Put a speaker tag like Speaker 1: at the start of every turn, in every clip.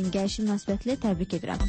Speaker 1: ilinin gəlişi münasibətilə təbrik edirəm.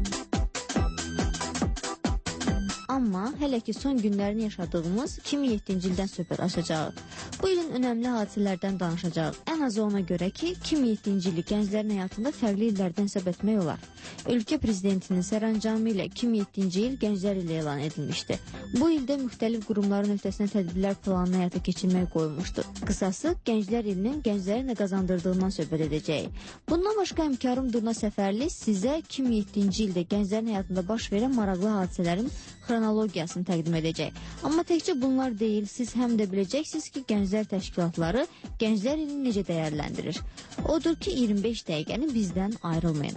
Speaker 1: Amma hələ ki son günlərini yaşadığımız 2007-ci ildən söhbət açacağıq. Bu ilin önəmli hadisələrdən danışacağıq. Ən azı ona görə ki, 2007-ci ili gənclərin həyatında fərqli illərdən hesab etmək olar. Ölkə prezidentinin sərəncamı ilə 2007-ci il gənclər ili elan edilmişdi. Bu ildə müxtəlif qurumların öhdəsinə tədbirlər planını həyata keçirmək qoyulmuşdu. Qısası, gənclər ilinin gənclərə nə qazandırdığından söhbət edəcəyik. Bundan başqa həmkarım Durna Səfərli sizə 2007-ci ildə gənclərin həyatında baş verən maraqlı hadisələrin xronologiyasını təqdim edəcək. Amma təkcə bunlar deyil, siz həm də biləcəksiniz ki, gənclər təşkilatları gənclər ilini necə dəyərləndirir. Odur ki, 25 dəqiqəni bizdən ayrılmayın.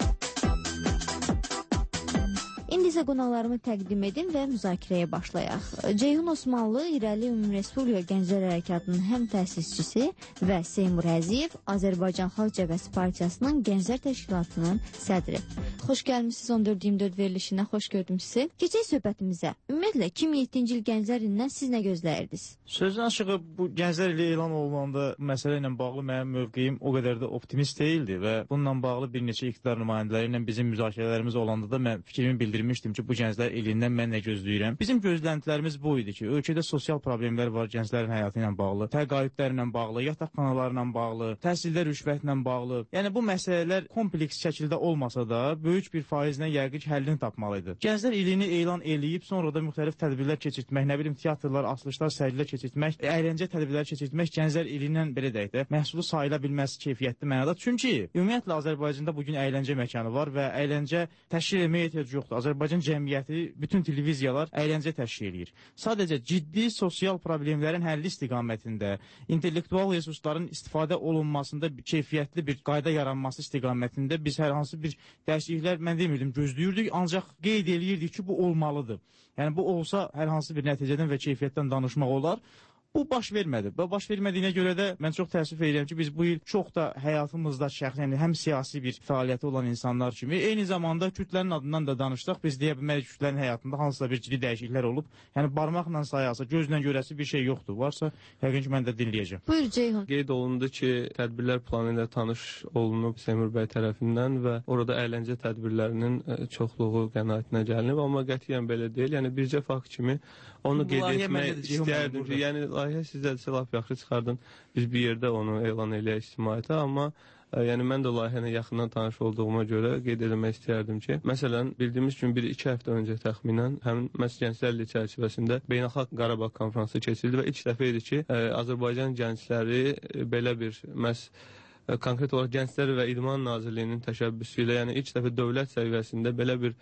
Speaker 1: İndi isə qonaqlarımı təqdim edin və müzakirəyə başlayaq. Ceyhun Osmanlı İrəli Ümumrespublika Gənclər Hərəkatının həm təsisçisi və Seymur Əziyev Azərbaycan Xalq Cəbhəsi Partiyasının Gənclər Təşkilatının sədri. Xoş gəlmişsiniz 14-24 verilişinə, xoş gördüm sizi. Keçək söhbətimizə. Ümumiyyətlə 2007-ci il Gənclər ilindən siz nə gözləyirdiniz?
Speaker 2: Sözün açığı bu Gənclər ili elan olunanda məsələ ilə bağlı mənim mövqeyim o qədər də optimist deyildi və bununla bağlı bir neçə iqtidar nümayəndələri ilə bizim müzakirələrimiz olanda da mən fikrimi bildirmişdim ki, bu Gənclər ilindən mən nə gözləyirəm. Bizim gözləntilərimiz bu idi ki, ölkədə sosial problemlər var gənclərin həyatı ilə bağlı, təqaüdlərlə bağlı, yataqxanalarla bağlı, təhsildə rüşvətlə bağlı. Yəni bu məsələlər kompleks şəkildə olmasa da böyük bir faizlə yəqin ki, həllini tapmalıydı. Gənclər ilini elan eləyib, sonra da müxtəlif tədbirlər keçirtmək, nə bilim teatrlar, açılışlar, sərgilər keçirtmək, əyləncə tədbirləri keçirtmək Gənclər ilindən belə deyək də məhsulu sayıla bilməz keyfiyyətli mənada. Çünki ümumiyyətlə Azərbaycanda bu gün əyləncə məkanı var və əyləncə təşkil etməyə ehtiyac yoxdur. Azərbaycan cəmiyyəti, bütün televiziyalar əyləncə təşkil edir. Sadəcə ciddi sosial problemlərin həlli istiqamətində, intellektual resursların istifadə olunmasında keyfiyyətli bir qayda yaranması istiqamətində biz hər hansı bir dəyişikliklər, mən demirdim, gözləyirdik, ancaq qeyd eləyirdik ki, bu olmalıdır. Yəni bu olsa hər hansı bir nəticədən və keyfiyyətdən danışmaq olar. Bu baş vermədi. Bu baş vermədiyinə görə də mən çox təəssüf edirəm ki, biz bu il çox da həyatımızda şəxsən həm siyasi bir fəaliyyəti olan insanlar kimi, eyni zamanda kütlənin adından da danışdıq. Biz deyə bilmərik kütlənin həyatında hansısa bir ciddi dəyişikliklər olub. Yəni barmaqla sayılsa, gözlə görəsi bir şey yoxdur. Varsa, yəqin ki, mən də dinləyəcəm.
Speaker 1: Buyur Ceyhun.
Speaker 3: Qeyd olundu ki, tədbirlər planı ilə tanış olunub Seymur bəy tərəfindən və orada əyləncə tədbirlərinin çoxluğu qənaətinə gəlinib, amma qətiyyən belə deyil. Yəni bircə fakt kimi onu qeyd etmək istəyərdim ki, yəni layihə sizdə lap yaxşı çıxardın. Biz bir yerdə onu elan eləyək ictimaiyyətə, amma yəni mən də layihəni yaxından tanış olduğuma görə qeyd etmək istəyərdim ki, məsələn, bildiyimiz kimi 1-2 həftə öncə təxminən həmin məhz Gənclər ili çərçivəsində Beynəlxalq Qarabağ konfransı keçirildi və ilk dəfə idi ki, Azərbaycan gəncləri belə bir məhz konkret olaraq Gənclər və İdman Nazirliyinin təşəbbüsü ilə, yəni ilk dəfə dövlət səviyyəsində belə bir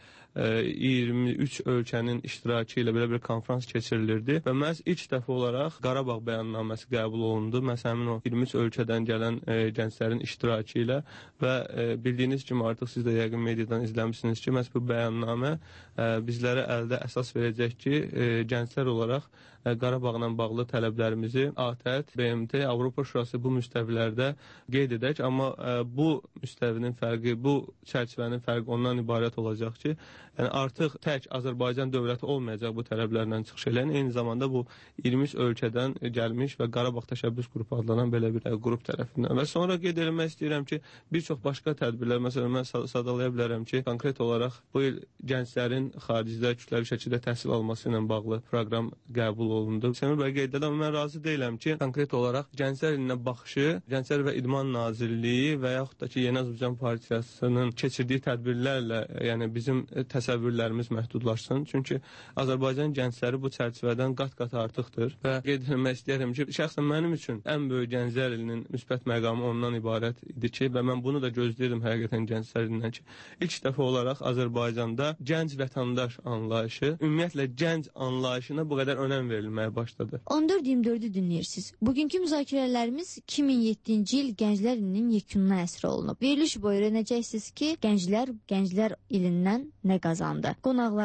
Speaker 3: 23 ölkənin iştirakı ilə belə bir konfrans keçirilirdi və məhz ilk dəfə olaraq Qarabağ bəyannaməsi qəbul olundu. Məhz həmin o 23 ölkədən gələn gənclərin iştirakı ilə və bildiyiniz kimi artıq siz də yəqin mediadan izləmişsiniz ki, məhz bu bəyannamə bizlərə əldə əsas verəcək ki, gənclər olaraq Qarabağla bağlı tələblərimizi ATƏT, BMT, Avropa Şurası bu müstəvilərdə qeyd edək, amma bu müstəvinin fərqi, bu çərçivənin fərqi ondan ibarət olacaq ki, yəni artıq tək Azərbaycan dövləti olmayacaq bu tələblərlə çıxış edən, eyni zamanda bu 23 ölkədən gəlmiş və Qarabağ təşəbbüs qrupu adlanan belə bir qrup tərəfindən. Və sonra qeyd etmək istəyirəm ki, bir çox başqa tədbirlər, məsələn, mən sadalaya bilərəm ki, konkret olaraq bu il gənclərin xaricdə kütləvi şəkildə təhsil alması ilə bağlı proqram qəbul olundu. Seymur bəy qeyd edən, mən razı deyiləm ki, konkret olaraq gənclər ilinə baxışı, Gənclər və İdman Nazirliyi və yaxud da ki, Yeni Azərbaycan Partiyasının keçirdiyi tədbirlərlə, yəni bizim təsəvvürlərimiz məhdudlaşsın. Çünki Azərbaycan gəncləri bu çərçivədən qat-qat artıqdır və qeyd etmək istəyirəm ki, şəxsən mənim üçün ən böyük Gənclər ilinin müsbət məqamı ondan ibarət idi ki, və mən bunu da gözləyirdim həqiqətən Gənclər ilindən ki, ilk dəfə olaraq Azərbaycanda gənc vətəndaş anlayışı, ümumiyyətlə gənc anlayışına bu qədər önəm verilməyə başladı.
Speaker 1: 14-24-ü dinləyirsiniz. Bugünkü müzakirələrimiz 2007-ci il Gənclər ilinin yekununa əsr olunub. Veriliş boyu öyrənəcəksiniz ki, gənclər ilindən nə qazandı. Qonaqlarım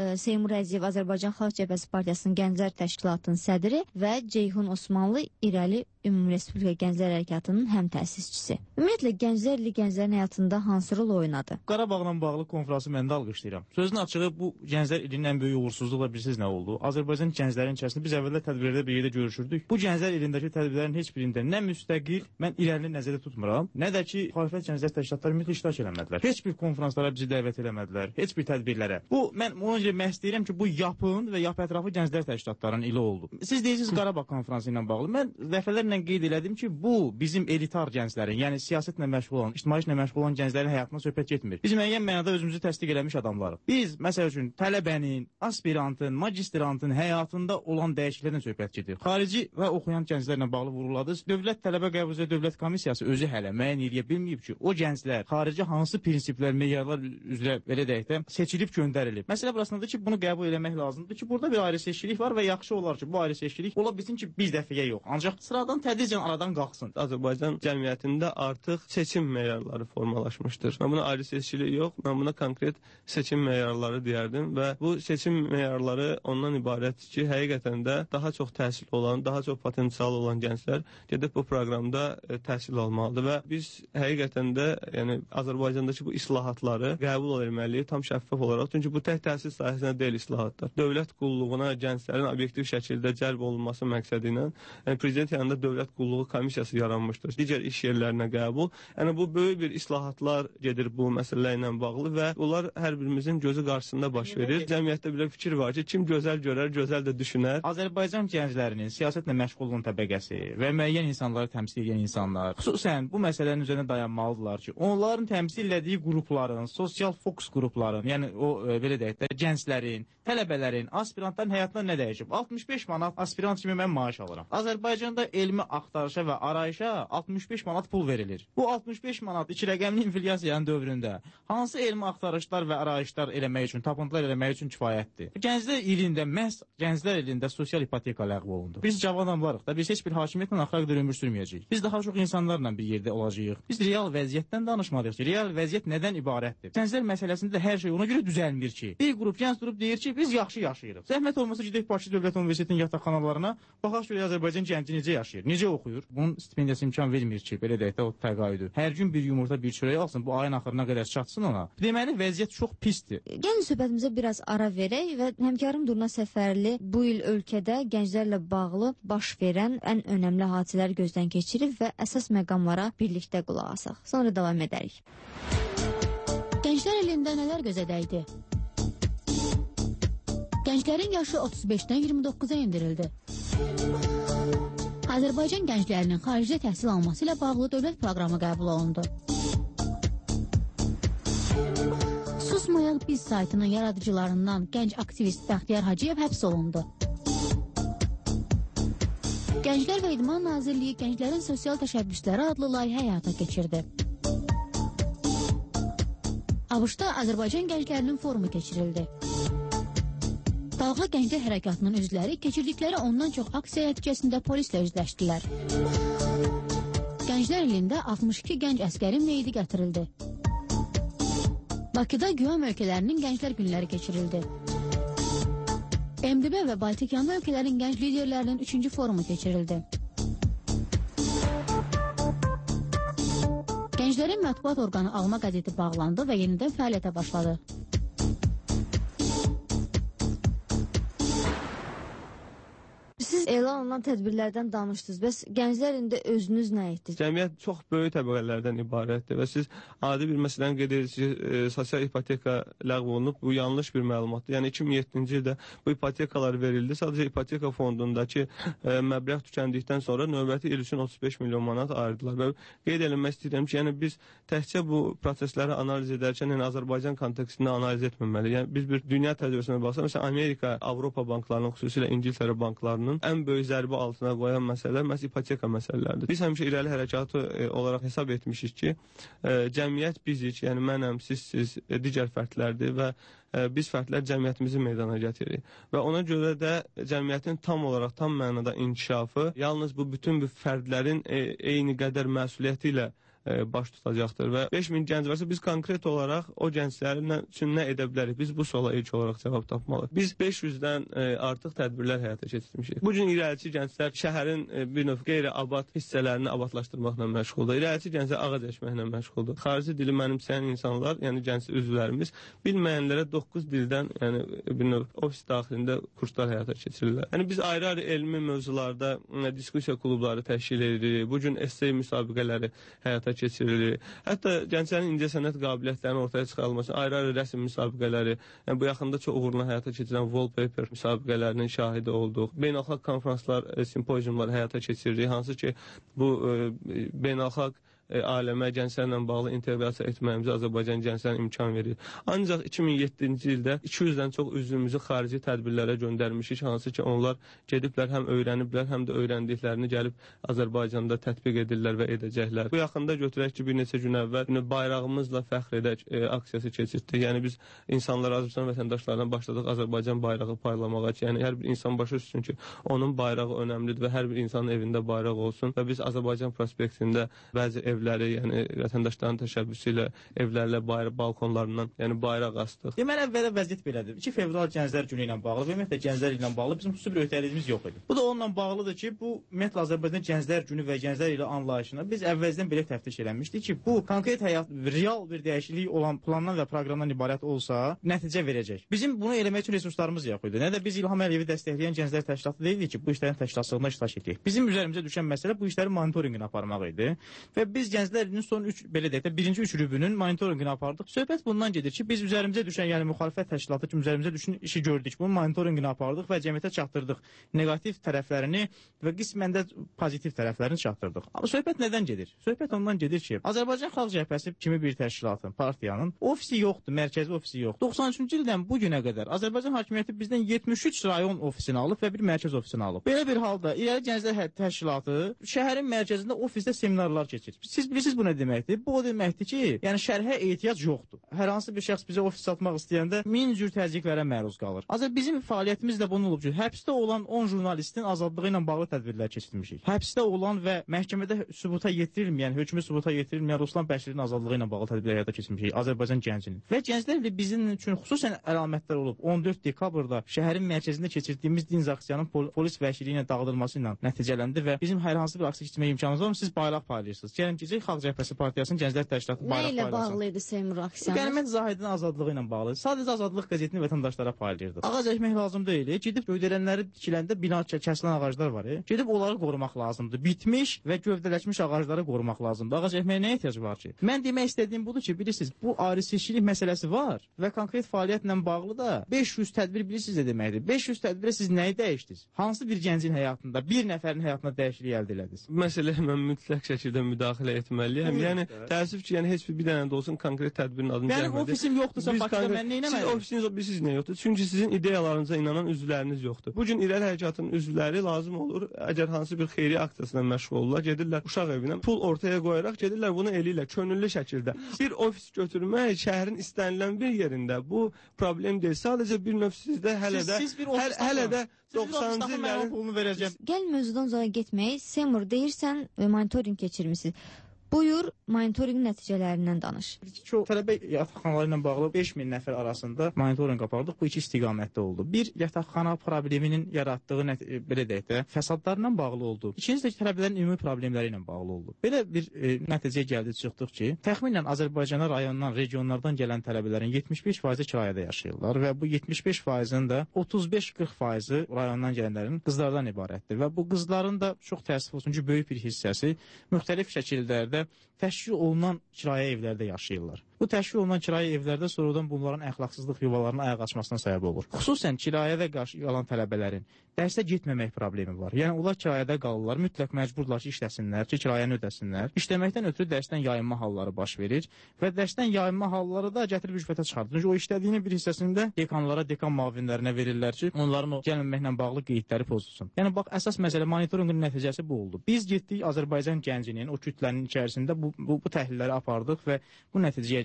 Speaker 1: Seymur Əziyev Azərbaycan Xalq Cəbhəsi Partiyasının Gənclər Təşkilatının sədri və Ceyhun Osmanlı İrəli Ümumi Respublika Gənclər Hərəkatının həm təsisçisi. Ümumiyyətlə, Gənclər ili gənclərin həyatında hansı rol oynadı?
Speaker 2: Qarabağla bağlı konfransı mən də alqışlayıram. Sözün açığı, bu Gənclər ilinin ən böyük uğursuzluqla bilirsiniz nə oldu? Azərbaycan gənclərin içərisində biz əvvəllər tədbirlərdə bir yerdə görüşürdük. Bu Gənclər ilindəki tədbirlərin heç birində nə müstəqil, mən irəlini nəzərdə tutmuram, nə də ki, xalifət Gənclər Təşkilatları ümumiyyətlə iştirak eləmədilər. Heç bir konfranslara bizi dəvət eləmədilər, heç bir tədbirlərə. Bu, mən ona görə məhz deyirəm ki, bu yapın və yap ətrafı Gənclər Təşkilatlarının ili oldu. Siz deyirsiniz Qarabağ konfransı ilə bağlı. Mən dəfələrlə qeyd elədim ki, bu bizim elitar gənclərin, yəni siyasətlə məşğul olan, ictimaiyyətlə məşğul olan gənclərin həyatına söhbət getmir. Biz müəyyən mənada özümüzü təsdiq eləmiş adamlarıq. Biz, məsəl üçün, tələbənin, aspirantın, magistrantın həyatında olan dəyişikliklərdən söhbət gedir. Xarici və oxuyan gənclərlə bağlı vurğuladınız. Dövlət Tələbə Qəbul üzrə Dövlət Komissiyası özü hələ müəyyən edə bilməyib ki, o gənclər xarici hansı prinsiplər, meyarlar üzrə belə deyək də seçilib göndərilib. Məsələ burasındadır ki, bunu qəbul eləmək lazımdır ki, burada bir ayrı seçkilik var və yaxşı olar ki, bu ayrı seçkilik ola bilsin ki, bir dəfəyə yox. Ancaq sıradan tədricən aradan qalxsın.
Speaker 3: Azərbaycan cəmiyyətində artıq seçim meyarları formalaşmışdır. Mən buna ayrı seçkilik yox, mən buna konkret seçim meyarları deyərdim və bu seçim meyarları ondan ibarətdir ki, həqiqətən də daha çox təhsil olan, daha çox potensial olan gənclər gedib bu proqramda təhsil almalıdır və biz həqiqətən də yəni Azərbaycandakı bu islahatları qəbul etməliyik tam şəffaf olaraq. Çünki bu tək təhsil sahəsində deyil islahatlar. Dövlət qulluğuna gənclərin obyektiv şəkildə cəlb olunması məqsədi ilə prezident yanında Dövlət Qulluğu Komissiyası yaranmışdır. Digər iş yerlərinə qəbul. Yəni bu böyük bir islahatlar gedir bu məsələ ilə bağlı və bunlar hər birimizin gözü qarşısında baş verir. Cəmiyyətdə belə fikir var ki, kim gözəl görər, gözəl də düşünər.
Speaker 2: Azərbaycan gənclərinin siyasətlə məşğul olan təbəqəsi və müəyyən insanları təmsil edən insanlar xüsusən bu məsələnin üzərində dayanmalıdırlar ki, onların təmsil etdiyi qrupların, sosial fokus qrupların, yəni o belə deyək də gənclərin, tələbələrin, aspirantların həyatına nə dəyişib? 65 manat aspirant kimi mən maaş alıram. Azərbaycanda elmi axtarışa və arayışa 65 manat pul verilir. Bu 65 manat iki rəqəmli inflyasiyanın dövründə hansı elmi axtarışlar və arayışlar eləmək üçün, tapıntılar eləmək üçün kifayətdir? Gənclər ilində, məhz gənclər ilində sosial ipoteka ləğv olundu. Biz cavan adamlarıq da, biz heç bir hakimiyyətlə axıra qədər ömür sürməyəcəyik. Biz daha çox insanlarla bir yerdə olacağıq. Biz real vəziyyətdən danışmalıyıq ki, real vəziyyət nədən ibarətdir? Gənclər məsələsində də hər şey ona görə düzəlmir ki, bir qrup gənc durub deyir ki, biz yaxşı yaşayırıq. Zəhmət olmasa gedək Bakı Dövlət Universitetinin yataqxanalarına, baxaq görək Azərbaycan gənci necə yaşayır, necə oxuyur. Bunun stipendiyası imkan vermir ki, belə deyək də o təqaüdü. Hər gün bir yumurta, bir çörək alsın, bu ayın axırına qədər çatsın ona. Deməli vəziyyət çox pisdir.
Speaker 1: Gəlin söhbətimizə biraz ara verək və həmkarım Durna Səfərli bu il ölkədə gənclərlə bağlı baş verən ən önəmli hadisələri gözdən keçirib və əsas məqamlara birlikdə qulaq asaq. Sonra davam edərik.
Speaker 4: Gənclər ilində nələr gözədəydi? Gənclərin yaşı 35-dən 29-a endirildi. Azərbaycan gənclərinin xaricdə təhsil alması ilə bağlı dövlət proqramı qəbul olundu. Susmayaq Biz saytının yaradıcılarından gənc aktivist Bəxtiyar Hacıyev həbs olundu. Gənclər və İdman Nazirliyi Gənclərin Sosial Təşəbbüsləri adlı layihə həyata keçirdi. ABŞ-da Azərbaycan gənclərinin forumu keçirildi. Dalğa Gənclər Hərəkatının üzvləri keçirdikləri ondan çox aksiya nəticəsində polislə üzləşdilər. Gənclər ilində 62 gənc əsgərin meyidi gətirildi. Bakıda güvam ölkələrinin gənclər günləri keçirildi. MDB və Baltikyanlı ölkələrin gənc liderlərinin 3-cü forumu keçirildi. Gənclərin mətbuat orqanı Alma qəzeti bağlandı və yenidən fəaliyyətə başladı.
Speaker 1: Siz elan olunan tədbirlərdən danışdınız. Bəs gənclər indi özünüz nə etdiniz?
Speaker 3: Cəmiyyət çox böyük təbəqələrdən ibarətdir və siz adi bir məsələni qeyd edirsiniz ki, sosial ipoteka ləğv olunub. Bu yanlış bir məlumatdır. Yəni 2007-ci ildə bu ipotekalar verildi. Sadəcə ipoteka fondundakı məbləğ tükəndikdən sonra növbəti il üçün 35 milyon manat ayırdılar. Və qeyd eləmək istəyirəm ki, yəni biz təkcə bu prosesləri analiz edərkən yəni Azərbaycan kontekstində analiz etməməliyik. Yəni biz bir dünya təcrübəsinə baxsaq, məsələn Amerika, Avropa banklarının, xüsusilə İngiltərə banklarının ən böyük zərbə altına qoyan məsələlər məhz ipoteka məsələlərdir. Biz həmişə irəli hərəkatı olaraq hesab etmişik ki, cəmiyyət bizik, yəni mənəm, siz, digər fərdlərdir və biz fərdlər cəmiyyətimizi meydana getirir. Və ona görə də cəmiyyətin tam olaraq, tam mənada inkişafı yalnız bu bütün fərdlərin eyni qədər məsuliyyəti ilə baş tutacaqdır və 5000 gənc varsa biz konkret olaraq o gənclərin üçün nə edə bilərik? Biz bu suala ilk olaraq cavab tapmalıyıq. Biz 500-dən artıq tədbirlər həyata keçirmişik. Bu gün irəliçi gənclər şəhərin bir növ qeyri-abad hissələrini abadlaşdırmaqla məşğuldur. İrəliçi gənclər ağac əkməklə məşğuldur. Xarici dili mənimsəyən insanlar, yəni gənc üzvlərimiz bilməyənlərə 9 dildən, yəni bir növ ofis daxilində kurslar həyata keçirirlər. Yəni biz ayrı-ayrı elmi mövzularda diskussiya klubları təşkil edirik. Bu gün essay müsabiqələri həyata keçirilir. Hətta gənclərin incəsənət qabiliyyətlərinin ortaya çıxarılması, ayrı-ayrı rəsm müsabiqələri, yəni bu yaxında çox uğurla həyata keçirilən wallpaper müsabiqələrinin şahidi olduq. Beynəlxalq konfranslar, simpoziumlar həyata keçiririk, hansı ki bu beynəlxalq aləmə gənclərlə bağlı inteqrasiya etməyimizə Azərbaycan gənclərinə imkan verir. Ancaq 2007-ci ildə 200-dən çox üzvümüzü xarici tədbirlərə göndərmişik, hansı ki onlar gediblər, həm öyrəniblər, həm də öyrəndiklərini gəlib Azərbaycanda tətbiq edirlər və edəcəklər. Bu yaxında götürək ki, bir neçə gün əvvəl bayrağımızla fəxr edək aksiyası keçirdik. Yəni biz insanlar, Azərbaycan vətəndaşlarından başladıq Azərbaycan bayrağı paylamağa ki, yəni hər bir insan başa düşsün ki, onun bayrağı önəmlidir və hər bir insanın evində bayraq olsun və biz Azərbaycan prospektində bəzi evləri, yəni vətəndaşların təşəbbüsü ilə evlərlə balkonlarından, yəni bayraq asdıq.
Speaker 2: Deməli, əvvəldə vəziyyət belədir. 2 fevral Gənclər Günü ilə bağlı və ümumiyyətlə gənclər ilə bağlı bizim xüsusi bir öhdəliyimiz yox idi. Bu da onunla bağlıdır ki, bu ümumiyyətlə Azərbaycan Gənclər Günü və gənclər ilə anlayışına biz əvvəldən belə təftiş eləmişdik ki, bu konkret həyat, real bir dəyişiklik olan plandan və proqramdan ibarət olsa, nəticə verəcək. Bizim bunu eləmək üçün resurslarımız yox idi. Nə də biz İlham Əliyevi dəstəkləyən gənclər təşkilatı deyilik ki, bu işlərin təşkilatçılığında iştirak etdik. Bizim üzərimizə düşən məsələ bu işlərin monitorinqini aparmaq idi və biz gənclərin son 3 belə deyək də birinci 3 rübünün monitorinqini apardıq. Söhbət bundan gedir ki, biz üzərimizə düşən, yəni müxalifət təşkilatı kimi üzərimizə düşən işi gördük. Bunun monitorinqini apardıq və cəmiyyətə çatdırdıq. Neqativ tərəflərini və qismən də pozitiv tərəflərini çatdırdıq. Amma söhbət nədən gedir? Söhbət ondan gedir ki, Azərbaycan Xalq Cəbhəsi kimi bir təşkilatın, partiyanın ofisi yoxdur, mərkəzi ofisi yoxdur. 93-cü ildən bu günə qədər Azərbaycan hakimiyyəti bizdən 73 rayon ofisini alıb və bir mərkəz ofisini alıb. Belə bir halda İrəli Gənclər Təşkilatı şəhərin mərkəzində ofisdə seminarlar keçirir. Siz bilirsiniz bu nə deməkdir? Bu o deməkdir ki, yəni şərhə ehtiyac yoxdur. Hər hansı bir şəxs bizə ofis satmaq istəyəndə 1000 cür təzyiqlərə məruz qalır. Bizim fəaliyyətimiz də bunun olub ki, həbsdə olan 10 jurnalistin azadlığı ilə bağlı tədbirlər keçirmişik. Həbsdə olan və məhkəmədə sübuta yetirilməyən, hökmü sübuta yetirilməyən Ruslan Bəşirin azadlığı ilə bağlı tədbirlər həyata keçirmişik Azərbaycan gəncinin. Və gənclərlə bizim üçün xüsusən əlamətlər olub. 14 dekabrda şəhərin mərkəzində keçirdiyimiz dinc aksiyanın polis vəhşiliyi ilə dağıdılması ilə nəticələndi və bizim hər hansı bir aksiya keçirmək imkanımız var mı? Siz bayraq paylayırsınız. Gəlin ki, Xalq Cəbhəsi Partiyasının Gənclər Təşkilatı bayraq paylasın.
Speaker 1: Nə ilə bağlı idi Seymur aksiyanı?
Speaker 2: Qənimət Zahidin azadlığı ilə bağlı. Sadəcə Azadlıq qəzetini vətəndaşlara paylayırdıq. Ağac əkmək lazım deyil. Gedib göydərənləri dikiləndə bina kəsilən ağaclar var. Gedib onları qorumaq lazımdır. Bitmiş və gövdələşmiş ağacları qorumaq lazımdır. Ağac əkməyə nə ehtiyac var ki? Mən demək istədiyim budur ki, bilirsiniz, bu ayrı-seçkilik məsələsi var və konkret fəaliyyətlə bağlı da 500 tədbir bilirsiniz nə deməkdir? 500 tədbirə siz nəyi dəyişdiniz? Hansı bir gəncin həyatında, bir nəfərin həyatında dəyişiklik əldə elədiniz?
Speaker 3: Məsələyə mən mütləq şəkildə müdaxilə etməliyəm. Yəni təəssüf ki, yəni heç bir dənə də olsun konkret tədbirin adını gəlmədi.
Speaker 2: Yəni ofisim yoxdursa Bakıda mən nə etməliyəm?
Speaker 3: Siz ofisiniz bilirsiniz nə yoxdur? Çünki sizin ideyalarınıza inanan üzvləriniz yoxdur. Bu gün İrəli Hərəkatının üzvləri lazım olur, əgər hansı bir xeyri aksiyasına məşğul olurlar, gedirlər uşaq evinə pul ortaya qoyaraq gedirlər bunu eləyirlər könüllü şəkildə. Bir ofis götürmək şəhərin istənilən bir yerində bu problem deyil. Sadəcə bir növ sizdə hələ də 90-cı illərin
Speaker 2: pulunu verəcəm.
Speaker 1: Gəl mövzudan sonra getmək. Seymur, deyirsən monitorinq keçirmisiniz. Buyur, monitorinq nəticələrindən danış.
Speaker 2: Çox tələbə yataqxanaları ilə bağlı 5000 nəfər arasında monitorinq apardıq. Bu iki istiqamətdə oldu. Bir, yataqxana probleminin yaratdığı belə deyək də, fəsadlarla bağlı oldu. İkincisi də tələbələrin ümumi problemləri ilə bağlı oldu. Belə bir nəticəyə gəldi çıxdıq ki, təxminən Azərbaycana rayondan, regionlardan gələn tələbələrin 75% kirayədə yaşayırlar və bu 75%-nin də 35-40%-i rayondan gələnlərin qızlardan ibarətdir və bu qızların da çox təəssüf olsun ki, böyük bir hissəsi müxtəlif şəkillərdə təşkil olunan kirayə evlərdə yaşayırlar. Bu təşkil olunan kirayə evlərdə sonradan bunların əxlaqsızlıq yuvalarının ayaq açmasına səbəb olur. Xüsusən kirayədə qalan tələbələrin dərsə getməmək problemi var. Yəni onlar kirayədə qalırlar, mütləq məcburlar ki, işləsinlər, ki, kirayəni ödəsinlər. İşləməkdən ötürü dərsdən yayınma halları baş verir və dərsdən yayınma halları da gətirib rüşvətə çıxardır. Çünki o işlədiyinin bir hissəsində dekanlara, dekan müavinlərinə verirlər ki, onların o gəlməməklə bağlı qeydləri pozulsun. Yəni bax, əsas məsələ monitorinqin nəticəsi bu oldu. Biz getdik Azərbaycan gəncinin o kütlənin içərisində bu təhlilləri apardıq və bu nəticəyə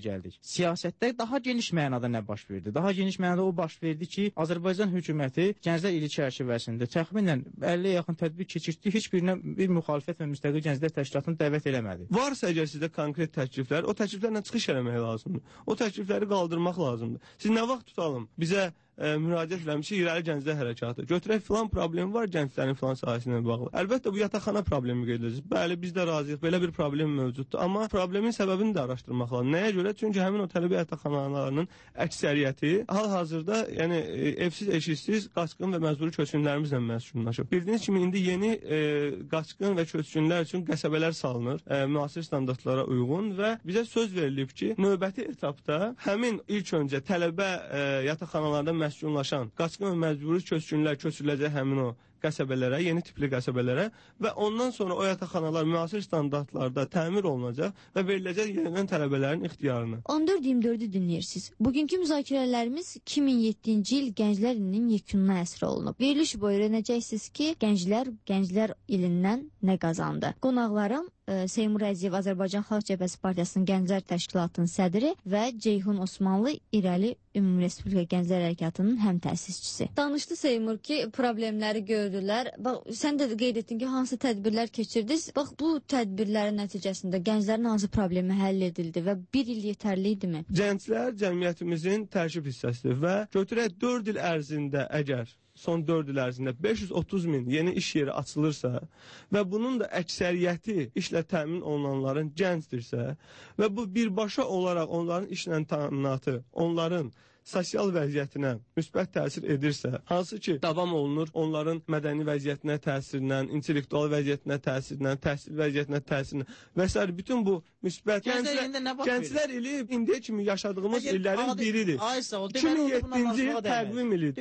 Speaker 2: gəldik. Siyasətdə daha geniş mənada nə baş verdi? Daha geniş mənada o baş verdi ki, Azərbaycan hökuməti Gənclər ili çərçivəsində təxminən 50-yə yaxın tədbir keçirdi, heç birinə bir müxalifət və müstəqil Gənclər Təşkilatını dəvət eləmədi.
Speaker 3: Varsa əgər sizdə konkret təkliflər, o təkliflərlə çıxış eləmək lazımdır. O təklifləri qaldırmaq lazımdır. Siz nə vaxt tutalım? Bizə müraciət eləmiş ki, İrəli Gənclər Hərəkatı. Götürək filan problem var gənclərin filan sahəsi ilə bağlı. Əlbəttə bu yataqxana problemi qeyd edəcək. Bəli, biz də razıyıq. Belə bir problem mövcuddur. Amma problemin səbəbini də araşdırmaq lazım. Nəyə görə? Çünki həmin o tələbə yataqxanalarının əksəriyyəti hal-hazırda, yəni evsiz, eşiksiz qaçqın və məcburi köçkünlərimizlə məskunlaşıb. Bildiyiniz kimi indi yeni qaçqın və köçkünlər üçün qəsəbələr salınır, müasir standartlara uyğun və bizə söz verilib ki, növbəti etapda həmin ilk öncə tələbə yataqxanalarında məskunlaşan qaçqın və məcburi köçkünlər köçürüləcək həmin o qəsəbələrə, yeni tipli qəsəbələrə və ondan sonra o yataqxanalar müasir standartlarda təmir olunacaq və veriləcək yenidən tələbələrin ixtiyarına.
Speaker 1: 14-24-ü dinləyirsiniz. Bugünkü müzakirələrimiz 2007-ci il Gənclər ilinin yekununa həsr olunub. Veriliş boyu öyrənəcəksiniz ki, gənclər ilindən nə qazandı. Qonaqlarım Seymur Əziyev, Azərbaycan Xalq Cəbhəsi Partiyasının Gənclər Təşkilatının sədri və Ceyhun Osmanlı İrəli Ümumi Respublika Gənclər Hərəkatının həm təsisçisi. Danışdı Seymur ki, problemləri gördülər. Bax, sən də qeyd etdin ki, hansı tədbirlər keçirdiniz? Bax, bu tədbirlərin nəticəsində gənclərin hansı problemi həll edildi və bir il yetərli idimi?
Speaker 3: Gənclər cəmiyyətimizin tərkib hissəsidir və götürək 4 il ərzində əgər son 4 il ərzində 530 min yeni iş yeri açılırsa və bunun da əksəriyyəti işlə təmin olunanların gəncdirsə və bu birbaşa olaraq onların işlə təminatı, onların sosial vəziyyətinə müsbət təsir edirsə, hansı ki, davam olunur onların mədəni vəziyyətinə təsirindən, intellektual vəziyyətinə təsirindən, təhsil vəziyyətinə təsirindən və s. bütün bu müsbət gənclər ili indiyə kimi yaşadığımız illərin biridir. 2007-ci il təqvim ilidir.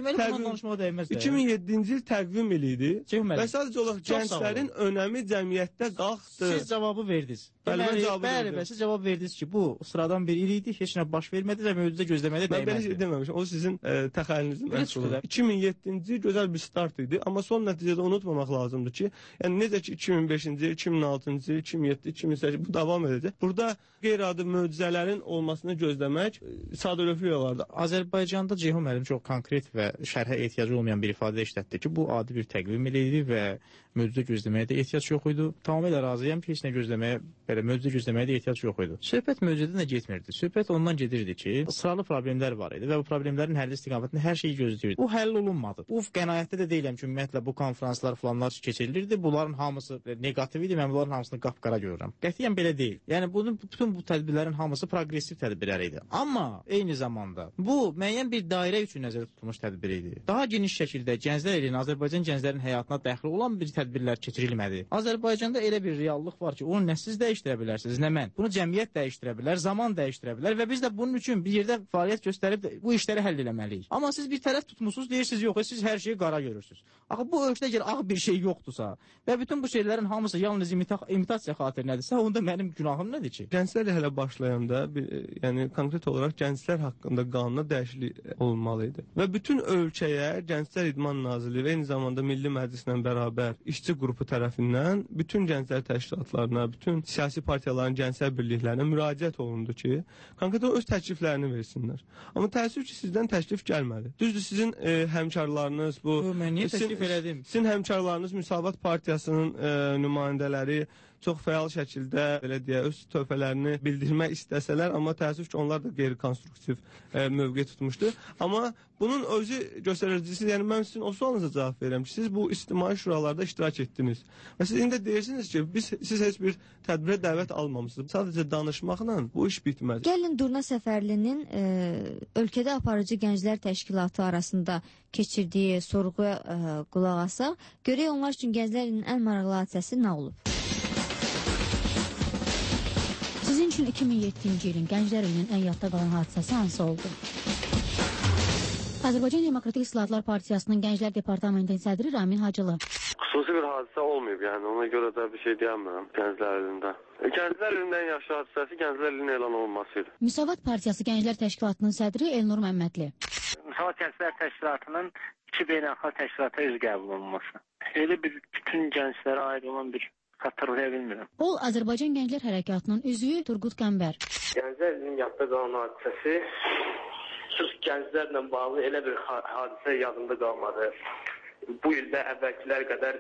Speaker 3: 2007-ci il təqvim ilidir və sadəcə olaraq gənclərin önəmi cəmiyyətdə qalxdı.
Speaker 2: Siz cavabı verdiniz. Bəli, siz cavab verdiniz ki, bu sıradan bir il idi, heç nə baş vermədi və mövcüdə gözləmədə dəymədi.
Speaker 3: Deməmişim. O sizin təxəyyülünüzün məhsuludur. 2007-ci gözəl bir start idi, amma son nəticədə unutmamaq lazımdır ki, yəni necə ki 2005-ci, 2006-cı, 2007, 2008 bu davam edəcək. Burada qeyri-adi möcüzələrin olmasını gözləmək sadəlövhlük olardı.
Speaker 2: Azərbaycanda Ceyhun müəllim çox konkret və şərhə ehtiyacı olmayan bir ifadə işlətdi ki, bu adi bir təqvim idi və möcüzə gözləməyə də ehtiyac yox idi. Tamamilə razıyam ki, heç nə gözləməyə, belə möcüzə gözləməyə də ehtiyac yox idi. Söhbət möcüzədən də getmirdi. Söhbət ondan gedirdi ki, sıralı problemlər var idi və bu problemlərin həlli istiqamətində hər şeyi gözləyirdi. Bu həll olunmadı. Bu qənaətdə də deyiləm ki, ümumiyyətlə bu konferanslar falanlar keçirilirdi. Bunların hamısı neqativ idi. Mən bunların hamısını qapqara görürəm. Qətiyyən belə deyil. Yəni bütün bu tədbirlərin hamısı proqressiv tədbirlər idi. Amma eyni zamanda bu müəyyən bir dairə üçün nəzərdə tutulmuş tədbir idi. Daha geniş şəkildə gənclər ilinin Azərbaycan gənclərinin həyatına daxil olan bir tədbirlər keçirilmədi. Azərbaycanda elə bir reallıq var ki, onu nə siz dəyişdirə bilərsiniz, nə mən. Bunu cəmiyyət dəyişdirə bilər, zaman dəyişdirə bilər və biz də bunun üçün bir yerdə fəaliyyət göstərib bu işləri həll eləməliyik. Amma siz bir tərəf tutmusunuz, deyirsiniz yox, siz hər şeyi qara görürsünüz. Axı bu ölçüdə əgər ağ bir şey yoxdursa və bütün bu şeylərin hamısı yalnız imitasiya xatirinədirsə, onda mənim günahım nədir ki?
Speaker 3: Gənclərlə hələ başlayanda, yəni konkret olaraq gənclər haqqında qanuna dəyişiklik olunmalı idi. Və bütün ölkəyə Gənclər İdman Nazirliyi və eyni zamanda Milli Məclislə bərabər işçi qrupu tərəfindən bütün gənclər təşkilatlarına, bütün siyasi partiyaların gənclər birliklərinə müraciət olundu ki, konkret öz təkliflərini versinlər. Amma təəssüf ki, sizdən təklif gəlmədi. Düzdür, sizin həmkarlarınız bu...
Speaker 2: Mən niyə təklif elədim?
Speaker 3: Sizin həmkarlarınız Müsavat Partiyasının nümayəndələri çox fəal şəkildə, belə deyə, öz tövbələrini bildirmək istəsələr, amma təəssüf ki, onlar da qeyri-konstruktiv mövqe tutmuşdu. Amma bunun özü göstəricisi, yəni mən sizin o sualınıza cavab verirəm ki, siz bu ictimai şuralarda iştirak etdiniz. Və siz indi deyirsiniz ki, siz heç bir tədbirə dəvət almamışsınız. Sadəcə danışmaqla bu iş bitməz.
Speaker 1: Gəlin Durna Səfərlinin ölkədə aparıcı gənclər təşkilatı arasında keçirdiyi sorğuya qulaq asaq. Görək onlar üçün gənclərin ən maraqlı hadisəsi nə olub?
Speaker 4: Sizin üçün 2007-ci ilin Gənclər ilinin ən yadda qalan hadisəsi hansı oldu? Azərbaycan Demokratik İslahatlar Partiyasının Gənclər Departamentinin sədri Ramin Hacılı.
Speaker 5: Xüsusi bir hadisə olmayıb, yəni ona görə də bir şey deyəmirəm Gənclər ilində. Gənclər ilində ən yaxşı hadisəsi Gənclər ilinin elan olunmasıydı.
Speaker 4: Müsavat Partiyası Gənclər Təşkilatının sədri Elnur Məmmədli.
Speaker 6: Müsavat Gənclər Təşkilatının iki beynəlxalq təşkilata üzv qəbul olunması. Elə bir bütün gənclərə aid olan bir
Speaker 5: Xatırlaya bilmirəm.
Speaker 4: O, Azərbaycan Gənclər Hərəkatının üzvü Turqut Qəmbər.
Speaker 5: Gənclər ilinin yadda qalan hadisəsi, sırf gənclərlə bağlı elə bir hadisə yadımda qalmadı. Bu ildə əvvəlkilər qədər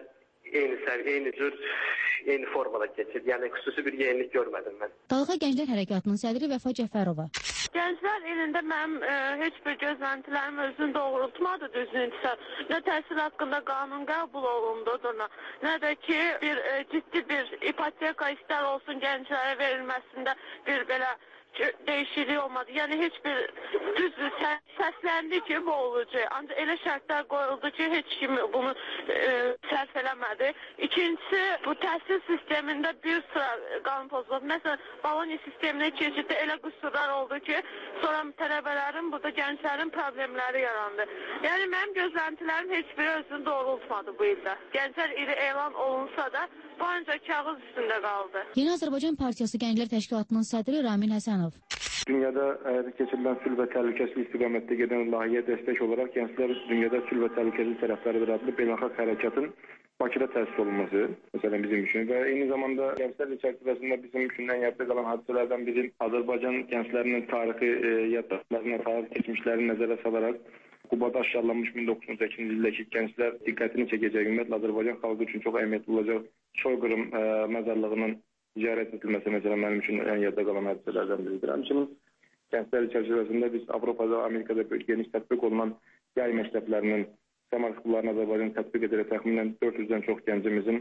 Speaker 5: eyni formada keçirdi. Yəni xüsusi bir yenilik görmədim mən.
Speaker 4: Dalğa Gənclər Hərəkatının sədri Vəfa Cəfərova.
Speaker 6: Gənclər ilində mənim heç bir gözləntilərim özünü doğrultmadı düzünsə. Nə təhsil haqqında qanun qəbul olundudur, nə də ki ciddi bir ipoteka istər olsun gənclərə verilməsində bir belə dəyişiklik olmadı. Yəni heç bir düzdür səsləndi ki bu olacaq. Ancaq elə şərtlər qoyuldu ki heç kim bunu sərf eləmədi. İkincisi bu təhsil sistemində bir sıra qanun pozuldu. Məsələn Boloniya sisteminə keçiddə elə qüsurlar oldu ki sonra tələbələrin burada gənclərin problemləri yarandı. Yəni mənim gözləntilərim heç biri özünü doğrultmadı bu ildə. Gənclər ili elan olunsa da bu ancaq kağız üstündə qaldı.
Speaker 4: Yeni Azərbaycan Partiyası Gənclər Təşkilatının sədri Ramin Həsənov.
Speaker 7: Dünyada keçirilən sülh və təhlükəsizlik istiqamətdə gedən layihəyə dəstək olaraq Gənclər Dünyada Sülh və Təhlükəsizlik Tərəfdarıdır adlı beynəlxalq hərəkatın Bakıda təsis olunması, məsələn bizim üçün və eyni zamanda gənclər çərçivəsində bizim üçün ən yadda qalan hadisələrdən biri Azərbaycan gənclərinin tarixi yaddaşlarına, tarix keçmişlərini nəzərə salaraq Qubada aşkarlanmış 1908-ci ildəki gənclər diqqətini çəkəcək, ümumiyyətlə Azərbaycan xalqı üçün çox əhəmiyyətli olacaq soyqırım məzarlığının ziyarət edilməsi məsələn mənim üçün ən yadda qalan hadisələrdən biridir. Həmçinin gənclər çərçivəsində biz Avropada, Amerikada geniş tətbiq olunan yay məktəblərinin təmal hüquqlarını Azərbaycan tətbiq edərək təxminən 400-dən çox gəncimizin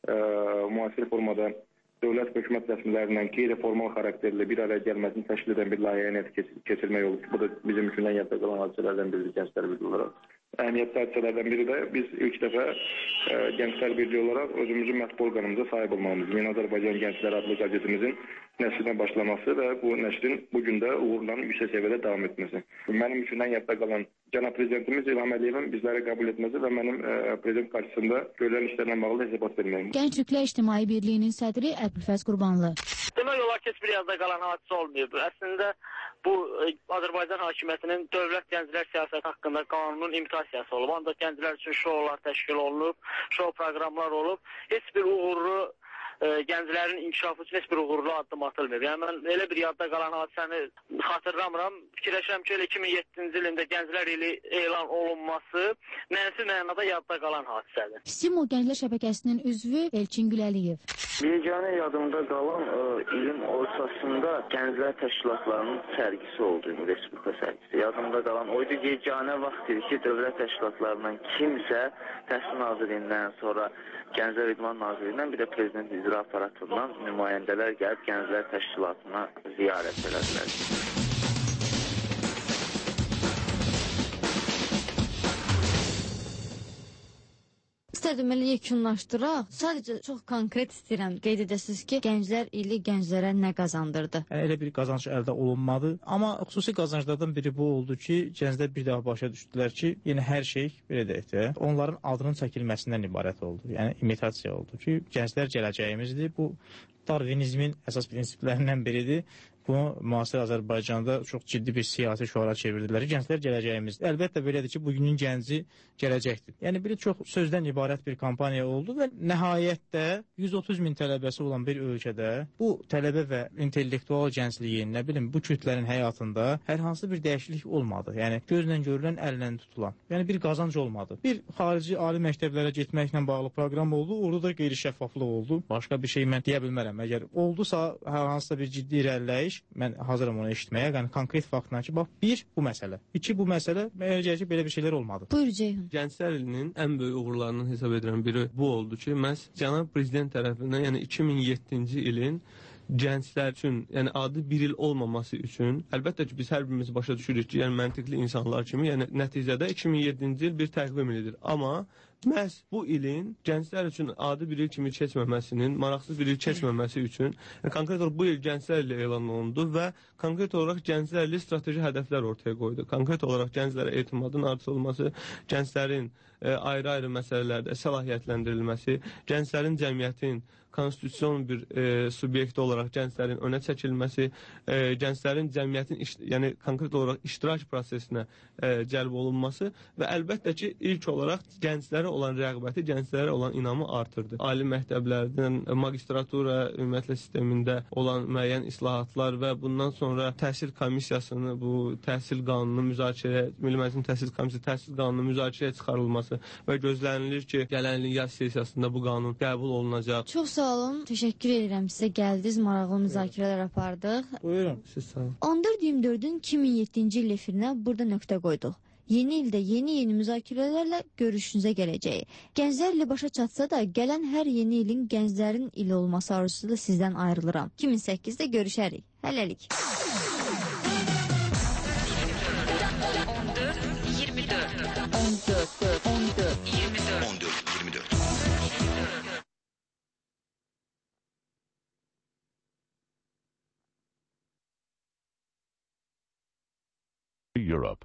Speaker 7: müasir formada dövlət hökumət rəsmilərindən qeyri-formal xarakterli bir araya gəlməsini təşkil edən bir layihəni keçirmək olur. Bu da bizim üçün ən yadda qalan hadisələrdən biridir Gənclər Birliyi olaraq. Əhəmiyyətli hadisələrdən biri də biz ilk dəfə Gənclər Birliyi olaraq özümüzün mətbu orqanımıza sahib olmamız. Yeni Azərbaycan Gənclər adlı qəzetimizin nəşrinə başlaması və bu nəşrin bugün də uğurla yüksək səviyyədə davam etməsi. Mənim üçün ən yadda qalan Cənab Prezidentimiz İlham Əliyevin bizləri qəbul etməsi və mənim prezident qarşısında görülən işlərlə bağlı hesabat verməyim.
Speaker 4: Gənc Türklər İctimai Birliyinin sədri Əbülfəz Qurbanlı.
Speaker 8: Demək olar ki, heç bir yadda qalan hadisə olmayıb. Əslində bu Azərbaycan hakimiyyətinin dövlət gənclər siyasəti haqqında qanunun imitasiya olub. Ancaq gənclər üçün şoular təşkil olunub, şou proqramlar olub. Heç bir uğurlu gənclərin inkişafı üçün heç bir uğurlu addım atılmır. Yəni mən elə bir yadda qalan hadisəni xatırlamıram. Fikirləşirəm ki, 2007-ci ilində Gənclər ili elan olunması mənfi mənada yadda qalan hadisədir.
Speaker 4: Simo Gənclər Şəbəkəsinin üzvü Elçin Güləliyev.
Speaker 9: Yeganə yadımda qalan ilin ortasında Gənclər Təşkilatlarının sərgisi oldu, Respublika sərgisi. Yadımda qalan oydu, yeganə vaxt idi ki, dövlət təşkilatlarından kimsə Təhsil Nazirliyindən, sonra Gənclər İdman Nazirliyindən, bir də Prezident İcra aparatından nümayəndələr gəlib Gənclər Təşkilatına ziyarət elədilər.
Speaker 1: deməli yekunlaşdıraq. Sadəcə çox konkret istəyirəm qeyd edəsiniz ki, Gənclər ili gənclərə nə qazandırdı?
Speaker 2: Elə bir qazanc əldə olunmadı. Amma xüsusi qazanclardan biri bu oldu ki, gənclər bir daha başa düşdülər ki, yəni hər şey belə deyək də, onların adının çəkilməsindən ibarət oldu. Yəni imitasiya oldu ki, gənclər gələcəyimizdir. Bu Darvinizmin əsas prinsiplərindən biridir. Bunu müasir Azərbaycanda çox ciddi bir siyasi şüara çevirdilər. Gənclər gələcəyimizdir. Əlbəttə belədir ki, bugünün gənci gələcəkdir. Yəni bir çox sözdən ibarət bir kampaniya oldu və nəhayətdə 130 min tələbəsi olan bir ölkədə bu tələbə və intellektual gəncliyin, nə bilim, bu kütlərin həyatında hər hansı bir dəyişiklik olmadı. Yəni gözlə görülən, əllə tutulan. Yəni bir qazanc olmadı. Bir xarici ali məktəblərə getməklə bağlı proqram oldu. Orada da qeyri-şəffaflıq oldu. Başqa bir şey mən deyə bilmərəm. Əgər oldusa hər hansısa bir ciddi irəliləyiş, mən hazıram onu eşitməyə. Yəni konkret faktla ki, bax, bir bu məsələ, iki bu məsələ, məncə ki, belə bir şeylər olmadı.
Speaker 1: Buyur Ceyhun.
Speaker 3: Gənclər ilinin ən böyük uğurlarından hesab edirəm biri bu oldu ki, məhz cənab prezident tərəfindən, yəni 2007-ci ilin gənclər üçün, yəni adi bir il olmaması üçün, əlbəttə ki, biz hər birimiz başa düşürük ki, yəni məntiqli insanlar kimi, yəni nəticədə 2007-ci il bir təqvim ilidir. Amma məhz bu ilin gənclər üçün adi bir il kimi keçməməsinin, maraqsız bir il keçməməsi üçün, yəni konkret olaraq bu il gənclər ilə elan olundu və konkret olaraq gənclər ilə strateji hədəflər ortaya qoydu. Konkret olaraq gənclərə etimadın artırılması, gənclərin ayrı-ayrı məsələlərdə səlahiyyətləndirilməsi, gənclərin cəmiyyətin konstitusion bir subyekti olaraq gənclərin önə çəkilməsi, gənclərin cəmiyyətin, yəni konkret olaraq iştirak prosesinə cəlb olunması və əlbəttə ki, ilk olaraq gənclərə olan rəğbəti, gənclərə olan inamı artırdı. Ali məktəblərdən magistratura ümumiyyətlə sistemində olan müəyyən islahatlar və bundan sonra təhsil komissiyasını, bu təhsil qanunu müzakirə, Milli Məclisin Təhsil Komissiyası təhsil qanunu müzakirəyə çıxarılması və gözlənilir ki, gələn ilin yaz sessiyasında bu qanun qəbul olunacaq.
Speaker 1: Çox sağ olun, təşəkkür edirəm sizə, gəldiniz, maraqlı müzakirələr apardıq.
Speaker 3: Buyurun, siz sağ olun.
Speaker 1: 14-24-ün 2007-ci il efirinə burada nöqtə qoyduq. Yeni ildə yeni müzakirələrlə görüşünüzə gələcəyik. Gənclərlə başa çatsa da, gələn hər yeni ilin gənclərin ili olması arzusu da sizdən ayrılıram. 2008-də görüşərik. Hələlik.
Speaker 10: 14-24. Europe.